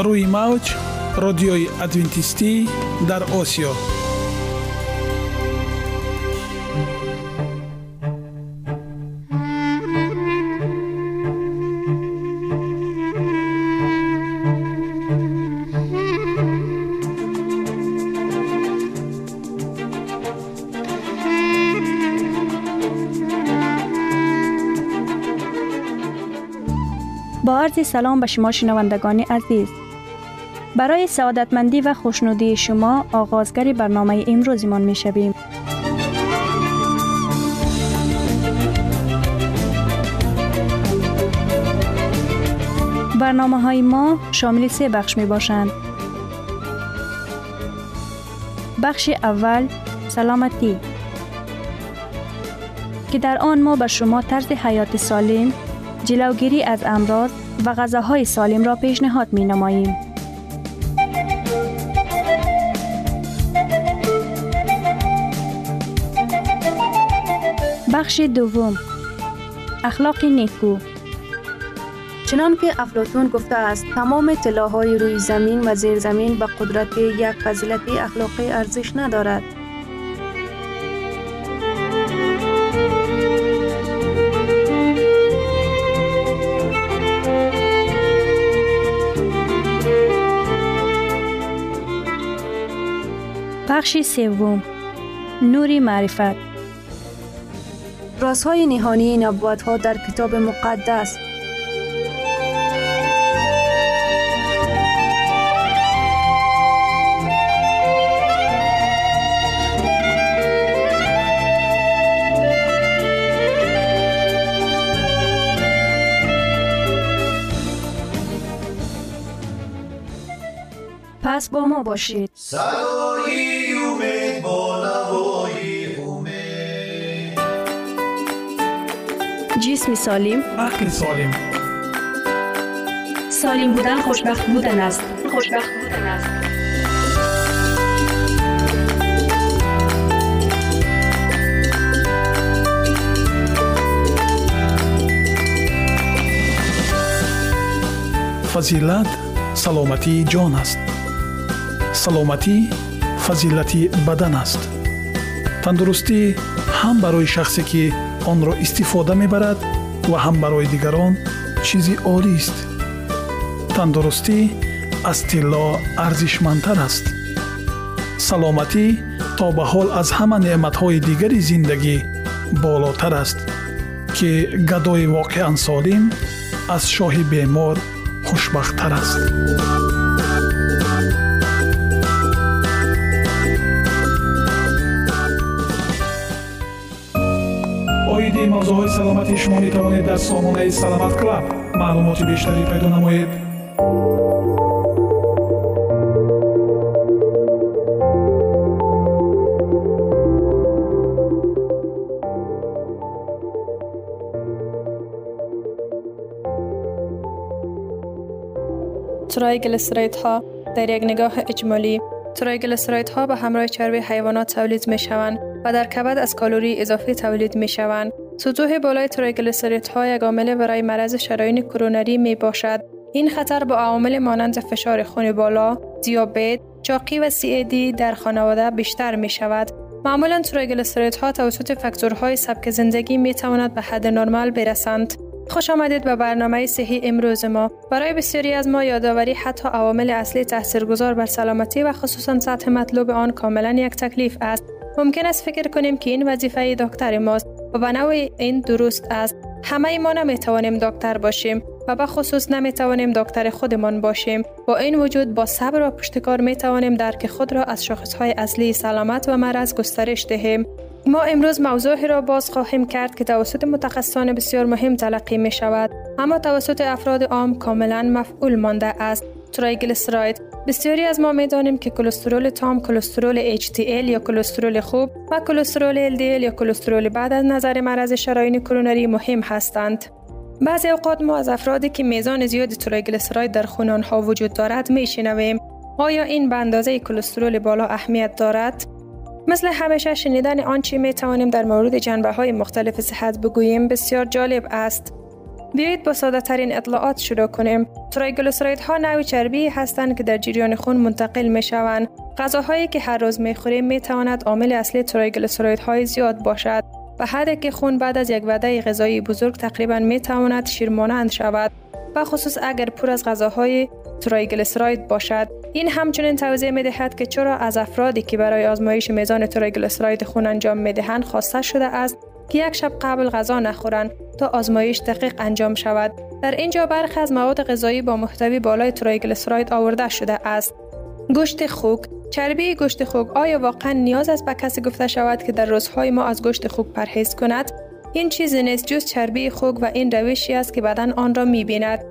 روی موج رادیوی ادوینتیستی در آسیا. با عرض سلام به شما شنوندگان عزیز. برای سعادتمندی و خوشنودی شما آغازگر برنامه امروزمان می شویم. برنامه های ما شامل 3 بخش می باشند. بخش اول سلامتی که در آن ما به شما طرز حیات سالم، جلوگیری از امراض و غذاهای سالم را پیشنهاد می نماییم. بخش دوم اخلاق نیکو. چنان که افلاطون گفته است تمام طلاهای روی زمین و زیر زمین به قدرت یک فضیلت اخلاقی ارزش ندارد. بخش سوم نور معرفت. رازهای نهانی نبوت‌ها در کتاب مقدس. پس با ما باشید. صدای امید با نوای امید. جسم سالم، عقل سالم. سالم بودن خوشبخت بودن است. خوشبخت بودن است. فضیلت سلامتی جان است. سلامتی فضیلتی بدن است. تندرستی هم برای شخصی که آن را استفاده می‌برد و هم برای دیگران چیزی عالی است. تندرستی از طلا ارزشمندتر است. سلامتی تا به حال از همه نعمت‌های دیگری زندگی بالاتر است که گدای واقعاً سالم از شاه بیمار خوشبخت‌تر است. اویدی موضوعهای سلامتی شما می توانید در سامانه سلامت کلاب معلومات بیشتری پیدا نمایید. ترایگلیسیریدها در یک نگاه اجمالی، ترایگلیسیریدها به همراه چربی حیوانات تولید می شوند و در کبد از کالری اضافی تولید می شوند. سطوح بالای ترایگلیسیریدها یک عامل برای مرض شرايين کرونری می باشد. این خطر با عوامل مانند فشار خون بالا، دیابت، چاقی و CAD در خانواده بیشتر می شود. معمولاً ترایگلیسیریدها توسط فاکتورهای سبک زندگی می تواند به حد نرمال برسند. خوش آمدید به برنامه صحی امروز ما. برای بسیاری از ما یادآوری حتی عوامل اصلی تاثیرگذار بر سلامتی و خصوصاً سطح مطلوب آن کاملاً یک تکلیف است. ممکن است فکر کنیم که این وظیفه دکتر ماست و به نوعی این درست است. همه ما نمی توانیم دکتر باشیم و به خصوص نمی توانیم دکتر خودمان باشیم. با این وجود با صبر و پشتکار می توانیم درک خود را از شاخصهای اصلی سلامت و مرض گسترش دهیم. ما امروز موضوعی را باز خواهیم کرد که توسط متخصصان بسیار مهم تلقی می شود، اما توسط افراد عام کاملا مفعول مانده است. ترایگلیسیرید. بسیاری از ما می دانیم که کلسترول تام، کلسترول HDL یا کلسترول خوب و کلسترول LDL یا کلسترول بعد از نظر مرض شرايين کرونری مهم هستند. بعضی اوقات ما از افرادی که میزان زیادی ترایگلیسیرید در خون آنها وجود دارد می شنویم. آیا این به اندازه کلسترول بالا اهمیت دارد؟ مثل همیشه شنیدن آنچه می توانیم در مورد جنبه‌های مختلف صحت بگوییم بسیار جالب است. بیایید با ساده ترین اطلاعات شروع کنیم. تریگلیسیریدها نوعی چربی هستند که در جریان خون منتقل می شوند. غذاهایی که هر روز می خوریم می تواند عامل اصلی تریگلیسیریدهای زیاد باشد، به حدی که خون بعد از یک وعده غذایی بزرگ تقریبا می تواند شیرمانند شود، و خصوص اگر پر از غذاهای تریگلیسیرید باشد. این همچنین توضیح می دهد که چرا از افرادی که برای آزمایش میزان تریگلیسیرید خون انجام می دهند خواسته شده است که یک شب قبل غذا نخورند تا آزمایش دقیق انجام شود. در اینجا برخی از مواد غذایی با محتوی بالای تریگلیسیرید آورده شده است. گوشت خوک. چربی گوشت خوک. آیا واقعا نیاز است به کسی گفته شود که در روزهای ما از گوشت خوک پرهیز کند؟ این چیزی نیست جز چربی خوک و این روشی است که بدن آن را می‌بیند.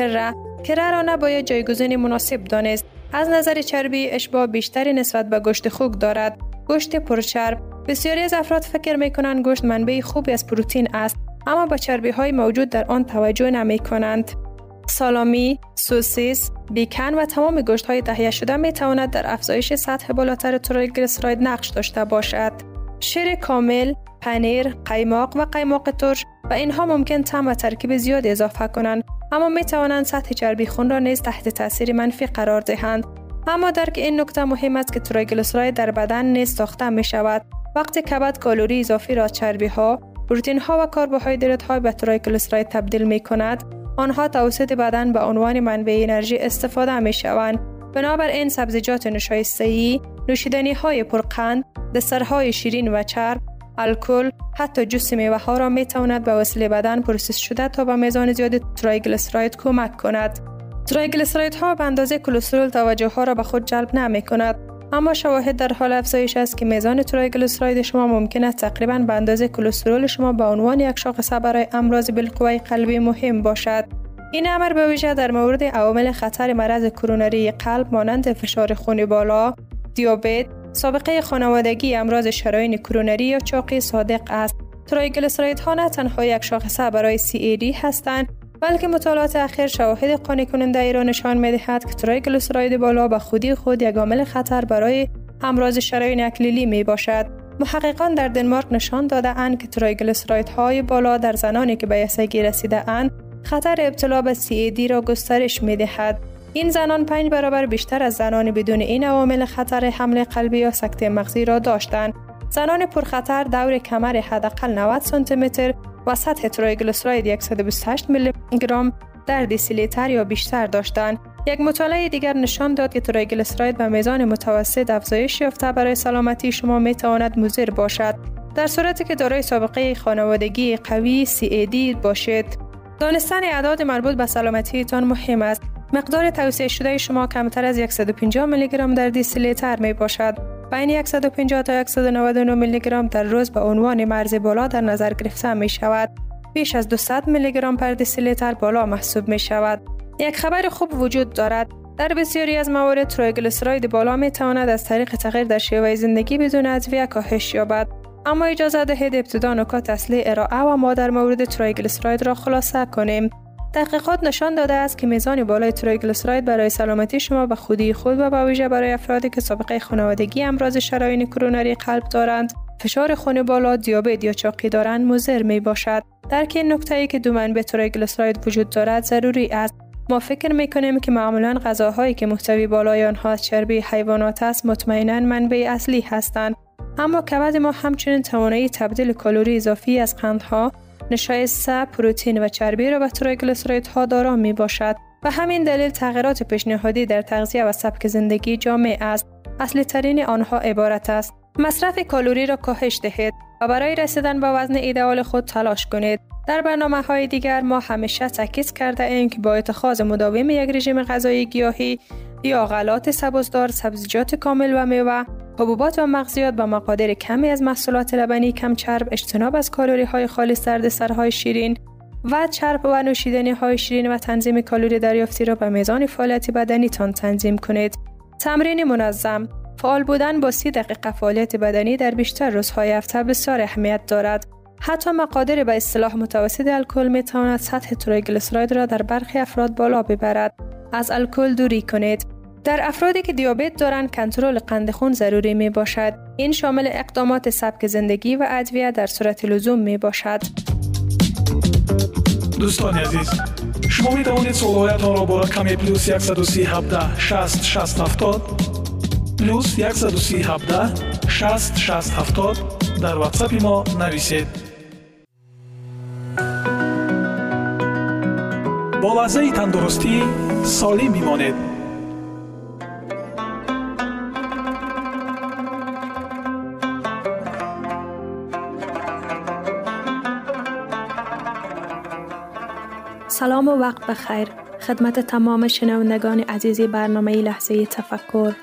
کره را نباید جایگزین مناسب دانست. از نظر چربی اشباع بیشتری نسبت به گوشت خوک دارد. گوشت پرچرب. بسیاری از افراد فکر می‌کنند گوشت منبع خوبی از پروتئین است، اما به چربی‌های موجود در آن توجه نمی‌کنند. سالامی، سوسیس، بیکن و تمام گوشت‌های تهیه شده می‌تواند در افزایش سطح بالاتر تریگلیسیرید نقش داشته باشد. شیر کامل، پنیر، قیماق و قیماق ترش و اینها ممکن طعم و ترکیب زیاد اضافه کنند، اما می‌توانند سطح چربی خون را نیز تحت تاثیر منفی قرار دهند. اما درک این نکته مهم است که تریگلیسیرید در بدن نیز ساخته می‌شود. وقتی کبد کالری اضافی را چربی‌ها، پروتئین‌ها و کربوهیدرات‌ها به تریگلیسیرید تبدیل می‌کند، آنها توسط بدن به عنوان منبع انرژی استفاده می‌شوند. بنابراین سبزیجات نشایسته‌ای، نوشیدنی‌های پرقند، دسرهای شیرین و چرب، الکل، حتی جوس میوه‌ها را می‌تواند به وسیله بدن پروسس شده تا به میزان زیاد تریگلیسیرید کمک کند. تریگلیسیریدها به اندازه کلسترول توجه ها را به خود جلب نمی‌کند، اما شواهد در حال افزایش است که میزان تریگلیسیرید شما ممکن است تقریباً به اندازه کلسترول شما به عنوان یک شاخصه برای امراض بالقوه قلبی مهم باشد. این امر به ویژه در مورد عوامل خطر مرض کرونری قلب مانند فشار خون بالا، دیابت، سابقه خانوادگی امراض شرايين کرونری یا چاقی صادق است. تریگلیسیریدها نه تنها یک شاخصه برای CAD هستند، بلکه مطالعات اخیر شواهد قانع کننده ای را نشان می‌دهد که تریگلیسیرید بالا به خودی خود یک عامل خطر برای امراض شرايين اکلیلی می باشد. محققان در دنمارک نشان داده اند که تریگلیسیریدهای بالا در زنانی که به یسگی رسیده اند خطر ابتلا به CAD را گسترش می دهد. این زنان 5 برابر بیشتر از زنان بدون این عوامل خطر حمله قلبی یا سکته مغزی را داشتند. زنان پرخطر دور کمر حداقل 90 سانتی متر و سطح تریگلیسیرید 128 میلی گرم در دسیلیتر یا بیشتر داشتند. یک مطالعه دیگر نشان داد که تریگلیسیرید به میزان متوسط افزایش یافته برای سلامتی شما می تواند مضر باشد، در صورتی که دارای سابقه خانوادگی قوی CAD باشید. دانستن اعداد مربوط به سلامتیتان مهم است. مقدار توصیه شده شما کمتر از 150 میلی گرم در دسیلیتر می باشد. بین 150 تا 199 میلی گرم در روز به عنوان مرز بالا در نظر گرفته می شود. بیش از 200 میلی گرم پر دسیلیتر بالا محسوب می شود. یک خبر خوب وجود دارد. در بسیاری از موارد تریگلیسیرید بالا می تواند از طریق تغییر در شیوه زندگی بدون ادویه کاهش یابد. اما اجازه دهید ابتدا نکات اصلی ارائه و ما در مورد تریگلیسیرید را خلاصه کنیم. تحقیقات نشان داده است که میزان بالای تریگلیسیرید برای سلامتی شما به خودی خود و به ویژه برای افرادی که سابقه خانوادگی امراض شرايين کرونری قلب دارند، فشار خون بالا، دیابت یا چاقی دارند مضر می باشد. درک این نکته که دو منبع تریگلیسیرید وجود دارد ضروری است. ما فکر می‌کنیم که معمولاً غذاهایی که محتوی بالای آنها از چربی حیوانات است مطمئناً منبع اصلی هستند، اما کبد ما همچنین توانایی تبدیل کالری اضافی از قندها، نشایسته، پروتئین و چربی را به تریگلیسیریدها دارا می باشد. و همین دلیل تغییرات پیشنهادی در تغذیه و سبک زندگی جامع است. اصلی ترین آنها عبارت است: مصرف کالری را کاهش دهید و برای رسیدن به وزن ایدئال خود تلاش کنید. در برنامه‌های دیگر ما همیشه تاکید کرده ایم که با اتخاذ مداوم یک رژیم غذایی گیاهی یا غلات سبزدار، سبزیجات کامل و میوه، حبوبات و مغزیات با مقادیر کمی از محصولات لبنی کم چرب، اجتناب از کالری‌های خالص در دسرهای شیرین و چرب و نوشیدنی‌های شیرین و تنظیم کالری دریافتی را به میزان فعالیت بدنی تان تنظیم کنید. تمرین منظم. فعال بودن با 30 دقیقه فعالیت بدنی در بیشتر روزهای هفته بسیار اهمیت دارد. حتی مقادیر به اصطلاح متوسط الکل می تواند سطح تریگلیسیرید را در برخی افراد بالا ببرد. از الکل دوری کنید. در افرادی که دیابت دارند کنترل قند خون ضروری می باشد. این شامل اقدامات سبک زندگی و ادویه در صورت لزوم می باشد. دوستان عزیز، شما می توانید سوالهایتان را با رقم پلوس 137 60 60 70 پلوس 137 60 60 70 در واتساپ ما نویسید. با لحظه تندرستی سالم میمانید. سلام و وقت بخیر خدمت تمام شنوندگان عزیز برنامه لحظه تفکر.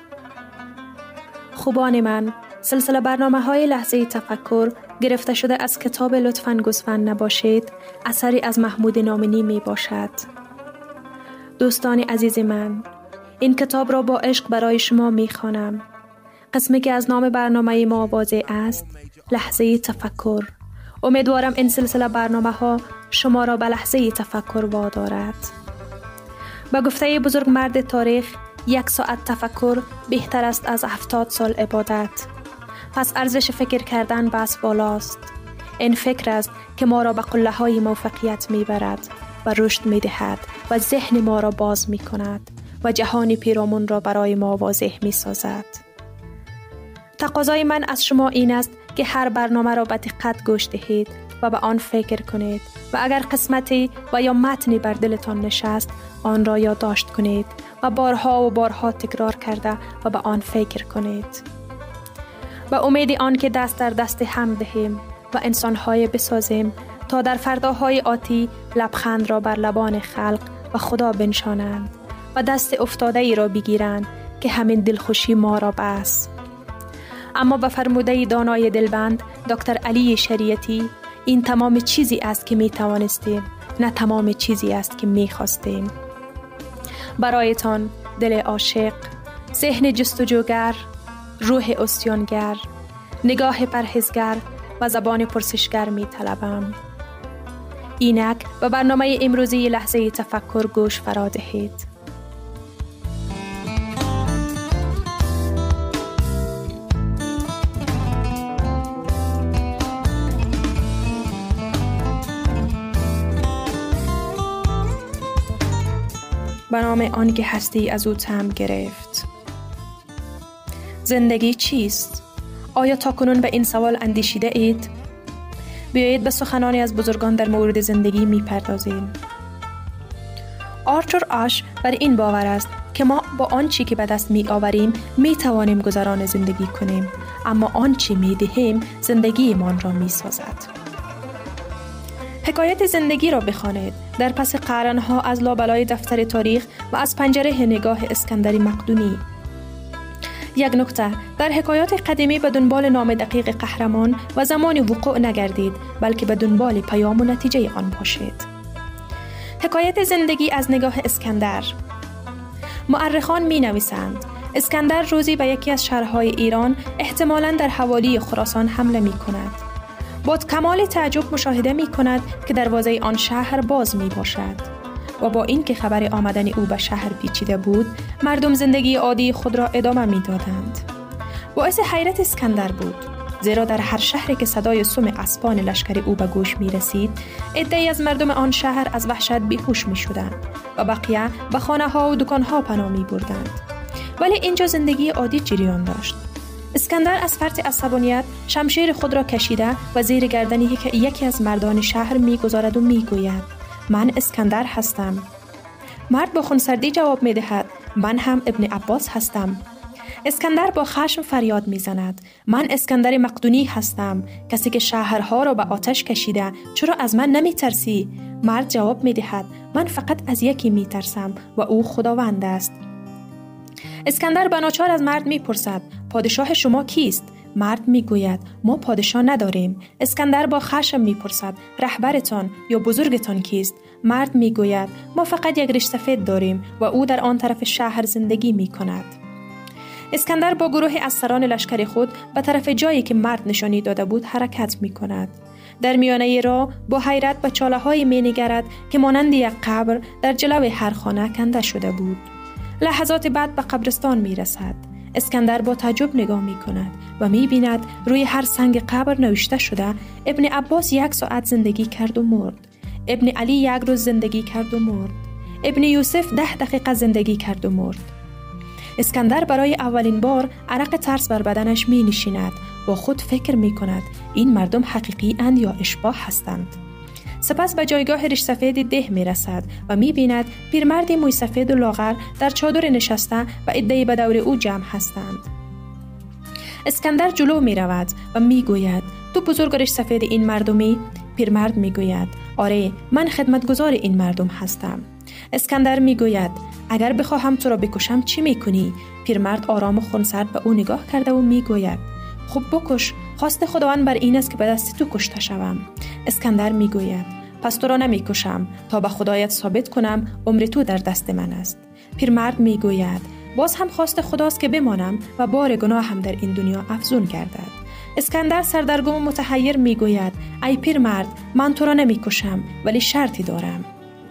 خوبان من، سلسله برنامه‌های لحظه تفکر گرفته شده از کتاب لطفاً گوسفند نباشید، اثری از محمود نامنی می باشد. دوستان عزیز من، این کتاب را با عشق برای شما می خوانم. قسمی که از نام برنامه ما واضح است، لحظه تفکر. امیدوارم این سلسله برنامه‌ها شما را به لحظه تفکر وادارد. با گفته بزرگ مرد تاریخ، 1 ساعت تفکر بهتر است از 70 سال عبادت. پس ارزش فکر کردن بس بالاست. این فکر است که ما را به قله‌های موفقیت میبرد و رشد میدهد و ذهن ما را باز میکند و جهان پیرامون را برای ما واضح میسازد. تقاضای من از شما این است که هر برنامه را به دقت گوش دهید و به آن فکر کنید و اگر قسمتی و یا متنی بر دلتان نشست، آن را یادداشت کنید و بارها و بارها تکرار کرده و به آن فکر کنید. با امید آن که دست در دست هم دهیم و انسان‌های بسازیم تا در فرداهای آتی لبخند را بر لبان خلق و خدا بنشانند و دست افتاده ای را بگیرند که همین دلخوشی ما را بس. اما به فرموده دانای دلبند دکتر علی شریعتی، این تمام چیزی است که می توانستیم، نه تمام چیزی است که می خواستیم. برایتان دل عاشق، ذهن جستجوگر، روح اسیانگر، نگاه پرهیزگر و زبان پرسشگر می طلبم. اینک به برنامه امروزی لحظه تفکر گوش فرا دهید. به نام آن که هستی از او طعم گرفت. زندگی چیست؟ آیا تاکنون به این سوال اندیشیده اید؟ بیایید به سخنانی از بزرگان در مورد زندگی می پردازیم. آرتور آش بر این باور است که ما با آنچه که به دست می آوریم می توانیم گذران زندگی کنیم، اما آنچه می دهیم زندگی من را می سازد. حکایت زندگی را بخوانید در پس قرنها از لابلای دفتر تاریخ و از پنجره نگاه اسکندر مقدونی. یک نکته، در حکایات قدیمی به دنبال نام دقیق قهرمان و زمان وقوع نگردید، بلکه به دنبال پیام و نتیجه آن باشید. حکایت زندگی از نگاه اسکندر. مورخان می نویسند اسکندر روزی به یکی از شهرهای ایران، احتمالاً در حوالی خراسان، حمله می کند. با کمال تعجب مشاهده می کند که دروازه آن شهر باز می باشد و با این که خبر آمدن او به شهر پیچیده بود، مردم زندگی عادی خود را ادامه می دادند. باعث حیرت اسکندر بود، زیرا در هر شهری که صدای سم اسبان لشکر او به گوش می رسید، عده‌ای از مردم آن شهر از وحشت بیهوش می شدند و بقیه به خانه ها و دکان ها پناه می بردند. ولی اینجا زندگی عادی جریان داشت. اسکندر از فرط عصبانیت شمشیر خود را کشیده و زیر گردن یکی از مردان شهر می‌گذارد و می‌گوید: من اسکندر هستم. مرد با خونسردی جواب می‌دهد: من هم ابن عباس هستم. اسکندر با خشم فریاد می‌زند: من اسکندر مقدونی هستم، کسی که شهرها را به آتش کشیده. چرا از من نمی‌ترسی؟ مرد جواب می‌دهد: من فقط از یکی می‌ترسم و او خداوند است. اسکندر بناچار از مرد میپرسد: پادشاه شما کیست؟ مرد میگوید: ما پادشاه نداریم. اسکندر با خشم میپرسد: رهبرتان یا بزرگتان کیست؟ مرد میگوید: ما فقط یک ریش سفید داریم و او در آن طرف شهر زندگی میکند. اسکندر با گروه از سران لشکر خود به طرف جایی که مرد نشانی داده بود حرکت میکند. در میانه راه با حیرت به چاله‌های می‌نگرد که مانند یک قبر در جلوی هر خانه کنده شده بود. لحظات بعد به قبرستان می رسد. اسکندر با تعجب نگاه می کند و می بیند روی هر سنگ قبر نوشته شده: ابن عباس 1 ساعت زندگی کرد و مرد. ابن علی 1 روز زندگی کرد و مرد. ابن یوسف 10 دقیقه زندگی کرد و مرد. اسکندر برای اولین بار عرق ترس بر بدنش می نشیند و خود فکر می کند این مردم حقیقی اند یا اشباح هستند. سپس به جایگاه ریش سفید ده می رسد و می بیند پیرمردی موی سفید و لاغر در چادر نشسته و عده‌ای به دور او جمع هستند. اسکندر جلو می رود و می گوید تو بزرگ ریش سفید این مردمی؟ پیرمرد می گوید آره من خدمتگزار این مردم هستم. اسکندر می گوید اگر بخواهم تو را بکشم چی می کنی؟ پیرمرد آرام و خونسرد به او نگاه کرده و می گوید خب بکش، خواست خداوند بر این است که به دست تو کشته شوم. اسکندر می گوید پس تو را نمی کشم تا به خدایت ثابت کنم عمر تو در دست من است. پیرمرد می گوید باز هم خواست خداست که بمانم و بار گناه هم در این دنیا افزون گردد. اسکندر سردرگم و متحیر می گوید ای پیرمرد من تو را نمی کشم ولی شرطی دارم.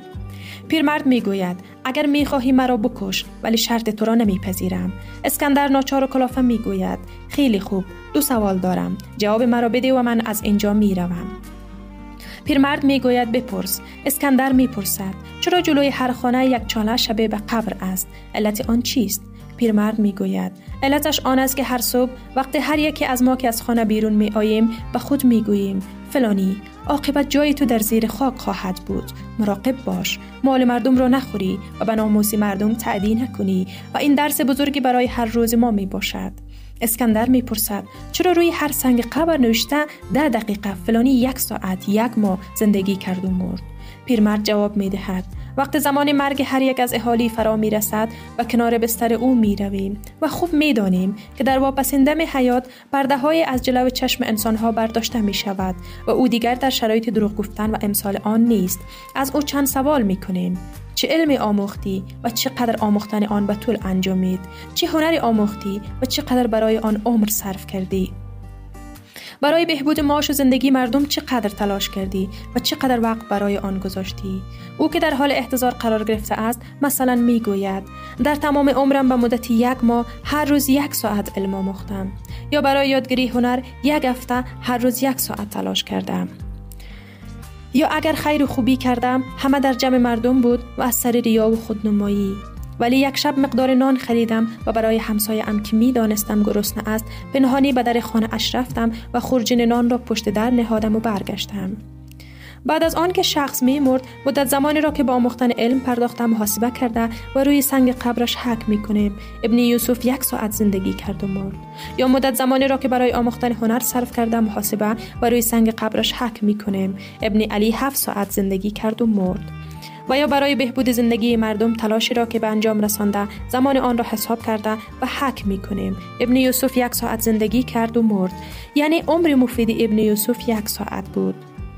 پیرمرد می گوید اگر می خواهی مرا بکش ولی شرط تو را نمی پذیرم. اسکندر ناچار و کلافه می گوید خیلی خوب 2 سوال دارم، جواب مرا بده و من از اینجا می روم. پیرمرد می گوید بپرس. اسکندر می پرسد چرا جلوی هر خانه یک چاله شبیه به قبر است؟ علت آن چیست؟ پیرمرد می گوید علتش آن است که هر صبح وقتی هر یکی از ما که از خانه بیرون می آییم به خود می گوییم فلانی عاقبت جای تو در زیر خاک خواهد بود، مراقب باش، مال مردم را نخوری و به ناموس مردم تعدی نکنی و این درس بزرگی برای هر روز ما می باشد. اسکندر می پرسد چرا روی هر سنگ قبر نوشته 10 دقیقه فلانی 1 ساعت 1 ماه زندگی کرد و مرد؟ پیرمرد جواب می دهد وقت زمان مرگ هر یک از اهالی فرا می رسد و کنار بستر او می رویم و خوب می دانیم که در واپسین دم حیات پرده های از جلو چشم انسان ها برداشته می شود و او دیگر در شرایط دروغ گفتن و امسال آن نیست. از او چند سوال می کنیم. چه علمی آموختی و چقدر آموختن آن به طول انجامید؟ چه هنری آموختی و چقدر برای آن عمر صرف کردی؟ برای بهبود معاش و زندگی مردم چقدر تلاش کردی و چقدر وقت برای آن گذاشتی؟ او که در حال احتضار قرار گرفته است مثلا می گوید در تمام عمرم به مدت 1 ماه هر روز 1 ساعت علم آموختم، یا برای یادگیری هنر 1 هفته هر روز 1 ساعت تلاش کردم، یا اگر خیر و خوبی کردم همه در جمع مردم بود و از سر ریا و خودنمایی. ولی یک شب مقدار نان خریدم و برای همسایه‌ام که می دانستم گرسنه است پنهانی به در خانه اش رفتم و خورجین نان را پشت در نهادم و برگشتم. بعد از آن که شخص می مرد مدت زمانی را که با آموختن علم پرداختم محاسبه کرده و روی سنگ قبرش حک می کنیم. ابن یوسف 1 ساعت زندگی کرد و مرد. یا مدت زمانی را که برای آموختن هنر صرف کرده محاسبه و روی سنگ قبرش حک می کنیم. ابن علی 7 ساعت زندگی کرد و مرد. و یا برای بهبود زندگی مردم تلاشی را که به انجام رسانده زمان آن را حساب کرده و حک می کنیم. ابن یوسف 1 ساعت زندگی کرد و مرد. یعنی عمر مفید ابن یوسف 1 ساعت بود.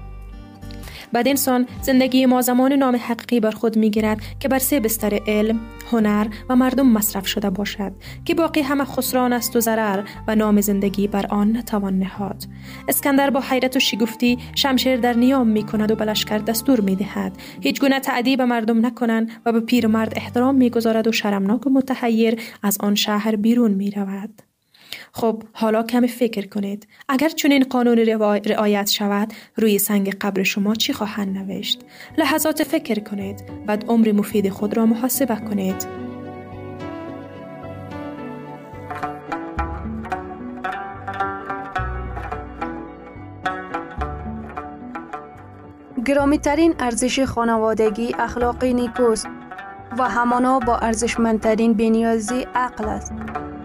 بعد انسان زندگی ما زمان نام حقیقی بر خود می گیرد که بر 3 بستر علم، هنر و مردم مصرف شده باشد که باقی همه خسران است و ضرر و نام زندگی بر آن نتوان نهاد. اسکندر با حیرت و شگفتی شمشیر در نیام می کند و به لشکر دستور می دهد هیچ گونه تعدی به مردم نکنند و به پیرمرد احترام می گذارد و شرمناک و متحیر از آن شهر بیرون می رود. خب حالا کمی فکر کنید اگر چنین قانون رعایت شود روی سنگ قبر شما چی خواهند نوشت؟ لحظات فکر کنید، بعد عمر مفید خود را محاسبه کنید. گرامی ترین ارزش خانوادگی اخلاق نیکوست و همانا با ارزشمندترین بی‌نیازی عقل است.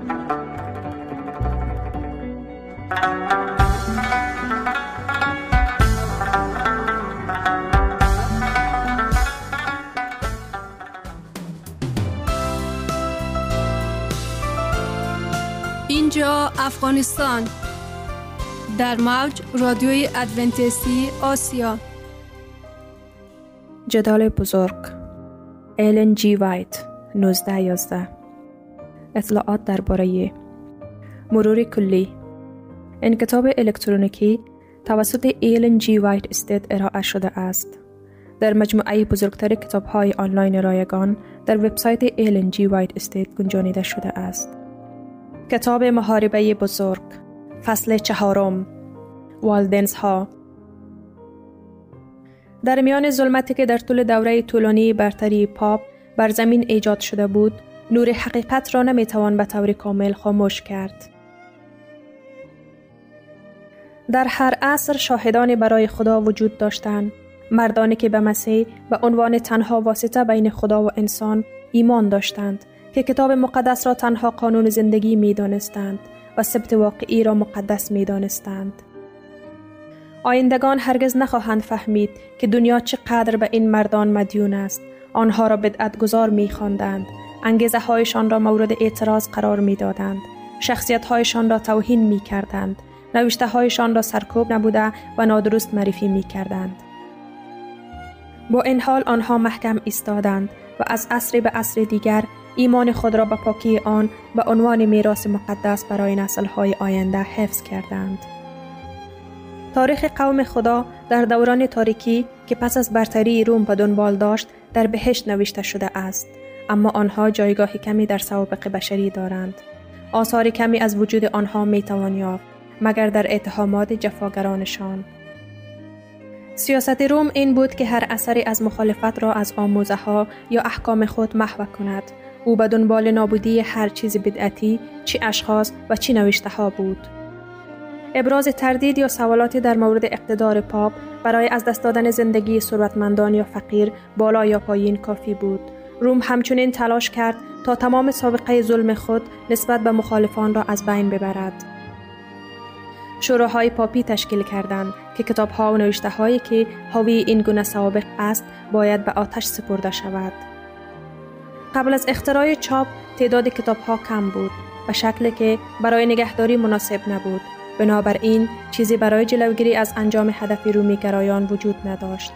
اینجا افغانستان در موج رادیوی ادونتیستی آسیا. جدال بزرگ ایلن جی وایت 1911. اطلاعات درباره مرور کلی. این کتاب الکترونیکی توسط ایلن جی وایت استیت ارائه شده است. در مجموعه بزرگتر کتاب‌های آنلاین رایگان در وبسایت ایلن جی وایت استیت گنجانیده شده است. کتاب محاربه بزرگ، فصل 4، والدنزها. در میان ظلمتی که در طول دوره طولانی برتری پاپ بر زمین ایجاد شده بود، نور حقیقت را نمیتوان به طور کامل خاموش کرد. در هر عصر شاهدانی برای خدا وجود داشتند، مردانی که به مسیح به عنوان تنها واسطه بین خدا و انسان ایمان داشتند، که کتاب مقدس را تنها قانون زندگی می دانستند و سبت واقعی را مقدس می دانستند. آیندگان هرگز نخواهند فهمید که دنیا چقدر به این مردان مدیون است. آنها را بدعتگذار می خواندند، انگیزه هایشان را مورد اعتراض قرار می دادند، شخصیت هایشان را توهین می کردند، نوشته هایشان را سرکوب نبوده و نادرست معرفی می کردند. با این حال آنها محکم ایستادند و از عصر به عصر دیگر ایمان خود را به پاکی آن به عنوان میراث مقدس برای نسل‌های آینده حفظ کردند. تاریخ قوم خدا در دوران تاریکی که پس از برتری روم به دنبال داشت در بهشت نوشته شده است، اما آنها جایگاه کمی در سوابق بشری دارند. آثار کمی از وجود آنها میتوان یافت مگر در اتهامات جفاگرانشان. سیاست روم این بود که هر اثری از مخالفت را از آموزه ها یا احکام خود محو کند. او به دنبال نابودی هر چیز بدعتی، چی اشخاص و چی نوشته ها بود. ابراز تردید یا سوالاتی در مورد اقتدار پاپ برای از دست دادن زندگی ثروتمندان یا فقیر، بالا یا پایین کافی بود. روم همچنین تلاش کرد تا تمام سابقه ظلم خود نسبت به مخالفان را از بین ببرد. شوراهای پاپی تشکیل کردند که کتاب‌ها و نوشته‌هایی که حاوی این گونه سوابق است باید به آتش سپرده شود. قبل از اختراع چاپ تعداد کتاب‌ها کم بود، به شکلی که برای نگهداری مناسب نبود. بنابراین چیزی برای جلوگیری از انجام هدف رومی‌گرایان وجود نداشت.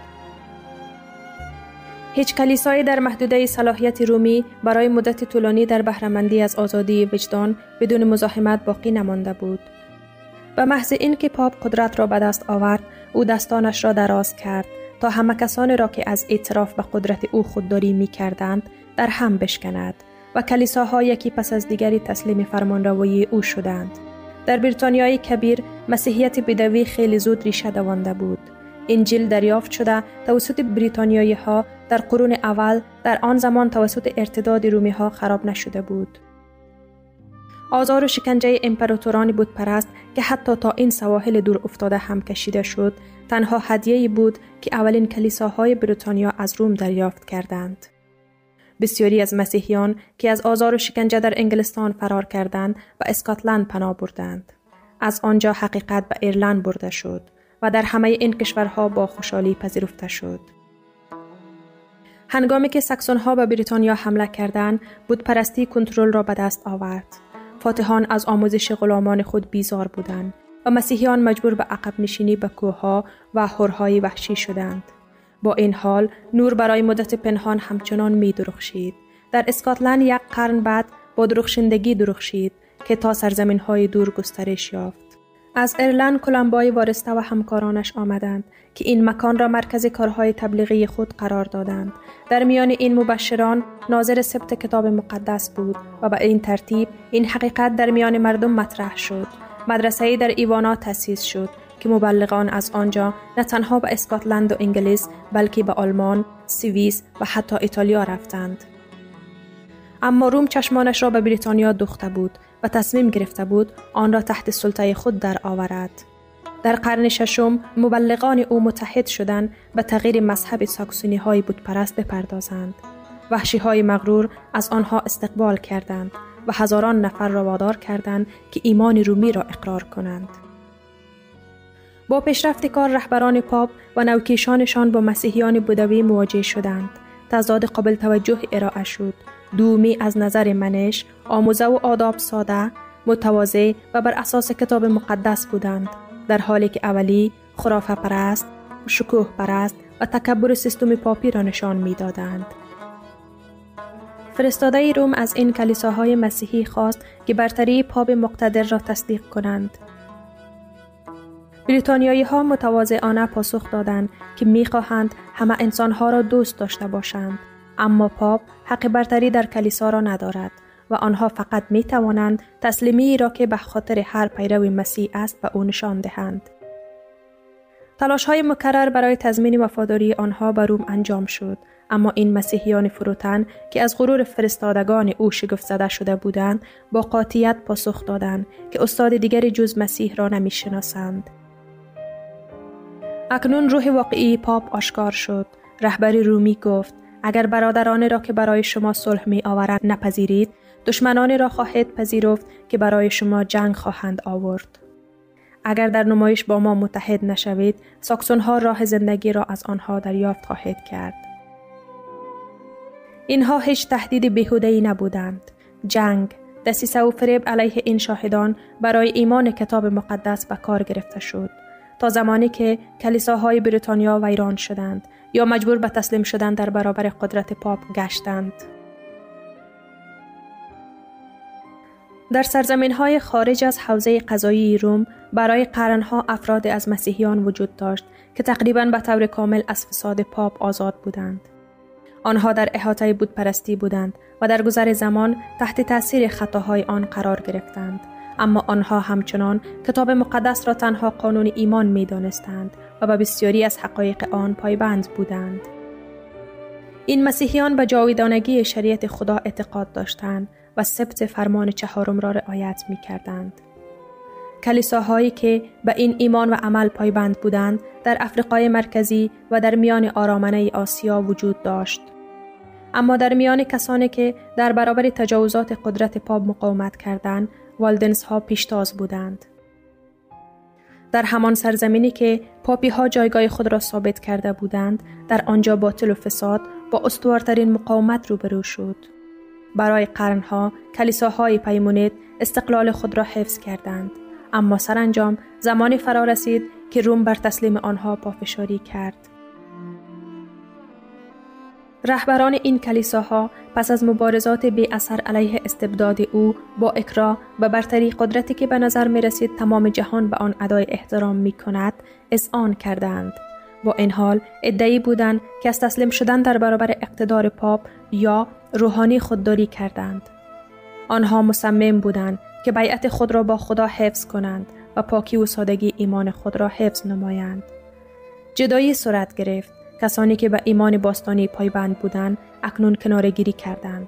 هیچ کلیسایی در محدوده صلاحیت رومی برای مدت طولانی در بهره‌مندی از آزادی وجدان بدون مزاحمت باقی نمانده بود. به محض اینکه پاپ قدرت را به دست آورد، او دستانش را دراز کرد تا همه کسانی را که از اعتراف به قدرت او خودداری می کردند در هم بشکند و کلیساها یکی پس از دیگری تسلیم فرمانروایی او شدند. در بریتانیای کبیر مسیحیت بدوی خیلی زود ریشه دوانده بود. انجیل دریافت شده توسط بریتانیایی ها در قرون اول در آن زمان توسط ارتداد رومی ها خراب نشده بود. آزار و شکنجه امپراتوران بتپرست که حتی تا این سواحل دور افتاده هم کشیده شد، تنها هدیه‌ای بود که اولین کلیساهای بریتانیا از روم دریافت کردند. بسیاری از مسیحیان که از آزار و شکنجه در انگلستان فرار کردند و اسکاتلند پناه بردند. از آنجا حقیقت به ایرلند برده شد و در همه این کشورها با خوشحالی پذیرفته شد. هنگامی که ساکسون‌ها به بریتانیا حمله کردند، بتپرستی کنترل را به دست آورد. فاتحان از آموزش غلامان خود بیزار بودند و مسیحیان مجبور به عقب نشینی به کوه‌ها و هرهای وحشی شدند. با این حال نور برای مدت پنهان همچنان می درخشید. در اسکاتلند یک قرن بعد با درخشندگی درخشید که تا سرزمین‌های دور گسترش یافت. از ایرلند کلمبای وارسته و همکارانش آمدند که این مکان را مرکز کارهای تبلیغی خود قرار دادند. در میان این مبشران ناظر ثبت کتاب مقدس بود و به این ترتیب این حقیقت در میان مردم مطرح شد. مدرسه‌ای در ایوانا تأسیس شد که مبلغان از آنجا نه تنها به اسکاتلند و انگلیس بلکه به آلمان، سوئیس و حتی ایتالیا رفتند. اما روم چشمانش را به بریتانیا دوخته بود و تصمیم گرفته بود آن را تحت سلطه خود در آورد. در قرن ششم مبلغان او متحد شدند به تغییر مذهب ساکسونی های بتپرست بپردازند. وحشی های مغرور از آنها استقبال کردند و هزاران نفر را وادار کردند که ایمان رومی را اقرار کنند. با پیشرفت کار رهبران پاپ و نوکیشانشان با مسیحیان بدوی مواجه شدند. تضاد قابل توجه ارائه شد. دومی از نظر منش، آموزه و آداب ساده، متواضع و بر اساس کتاب مقدس بودند، در حالی که اولی خرافه پرست، شکوه پرست و تکبر سیستم پاپی را نشان می دادند. فرستاده روم از این کلیساهای مسیحی خواست که برتری پاپ مقتدر را تصدیق کنند. بریتانیایی ها متواضعانه پاسخ دادند که می خواهند همه انسانها را دوست داشته باشند، اما پاپ حق برتری در کلیسا را ندارد و آنها فقط می توانند تسلیمی را که به خاطر هر پیرو مسیح است به او نشان دهند. تلاش‌های مکرر برای تضمین وفاداری آنها به روم انجام شد، اما این مسیحیان فروتن که از غرور فرستادگان او شگفت زده شده بودند، با قاطعیت پاسخ دادند که استاد دیگری جز مسیح را نمی‌شناسند. اکنون روح واقعی پاپ آشکار شد. رهبر رومی گفت: اگر برادرانی را که برای شما صلح می آورند نپذیرید، دشمنانی را خواهید پذیرفت که برای شما جنگ خواهند آورد. اگر در نمایش با ما متحد نشوید، ساکسون ها راه زندگی را از آنها دریافت خواهید کرد. اینها هیچ تهدید بیهوده‌ای نبودند. جنگ، دسیسه و فریب علیه این شاهدان برای ایمان کتاب مقدس به کار گرفته شد، تا زمانی که کلیساهای بریتانیا ویران شدند یا مجبور به تسلیم شدن در برابر قدرت پاپ گشتند. در سرزمین‌های خارج از حوزه قضایی روم برای قرنها افراد از مسیحیان وجود داشت که تقریباً به طور کامل از فساد پاپ آزاد بودند. آنها در احاطه بتپرستی بودند و در گذر زمان تحت تأثیر خطاهای آن قرار گرفتند، اما آنها همچنان کتاب مقدس را تنها قانون ایمان می دانستند و به بسیاری از حقایق آن پایبند بودند. این مسیحیان به جاودانگی شریعت خدا اعتقاد داشتند و سبت فرمان چهارم را رعایت می کردند. کلیساهایی که به این ایمان و عمل پایبند بودند در افریقای مرکزی و در میان آرامنه آسیا وجود داشت. اما در میان کسانی که در برابر تجاوزات قدرت پاپ مقاومت کردند، والدنس ها پیشتاز بودند. در همان سرزمینی که پاپی ها جایگاه خود را ثابت کرده بودند، در آنجا باطل و فساد با استوارترین مقاومت روبرو شد. برای قرنها کلیساهای پیمونید استقلال خود را حفظ کردند، اما سرانجام زمانی فرا رسید که روم بر تسلیم آنها پافشاری کرد. رهبران این کلیساها پس از مبارزات بی اثر علیه استبداد او با اکراه و برتری قدرتی که به نظر می رسید تمام جهان به آن ادای احترام می کند، اذعان کردند. با این حال ادعی بودند که از تسلیم شدن در برابر اقتدار پاپ یا روحانی خودداری کردند. آنها مصمم بودند که بیعت خود را با خدا حفظ کنند و پاکی و سادگی ایمان خود را حفظ نمایند. جدایی صورت گرفت. کسانی که به ایمان باستانی پایبند بودند اکنون کناره‌گیری کردند.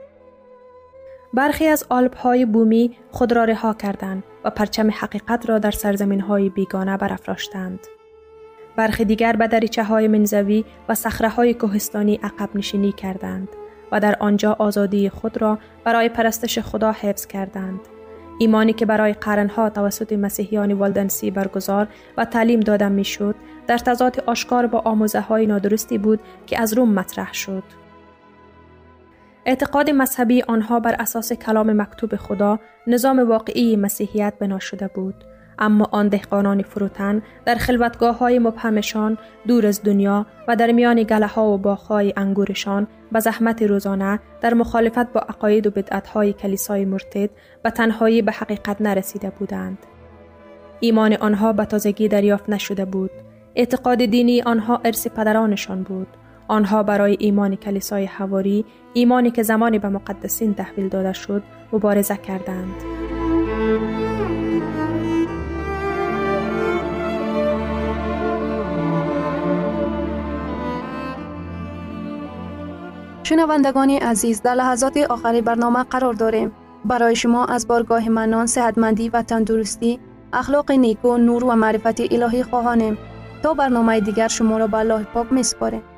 برخی از آلپ‌های بومی خود را رها کردند و پرچم حقیقت را در سرزمین‌های بیگانه برافراشتند. برخی دیگر به دریچه‌های منزوی و صخره‌های کوهستانی عقب نشینی کردند و در آنجا آزادی خود را برای پرستش خدا حفظ کردند. ایمانی که برای قرنها توسط مسیحیان والدنسی برگزار و تعلیم داده میشد، در تضاد آشکار با آموزه‌های نادرستی بود که از روم مطرح شد. اعتقاد مذهبی آنها بر اساس کلام مکتوب خدا، نظام واقعی مسیحیت بنا شده بود، اما آن دهقانان فروتن در خلوتگاه‌های مبهمشان دور از دنیا و در میان گله‌ها و باغ‌های انگورشان به زحمت روزانه در مخالفت با عقاید و بدعت‌های کلیسای مرتد به تنهایی به حقیقت نرسیده بودند. ایمان آنها به تازگی دریافت نشده بود. اعتقاد دینی آنها ارث پدرانشان بود. آنها برای ایمان کلیسای حواری، ایمانی که زمانی به مقدسین تحویل داده شد، مبارزه کردند. شنوندگان عزیز، در لحظات آخری برنامه قرار داریم. برای شما از بارگاه منان، صحتمندی و تندرستی، اخلاق نیکو، نور و معرفت الهی خواهانیم. تا برنامه دیگر شما را به الله پاک می‌سپاریم.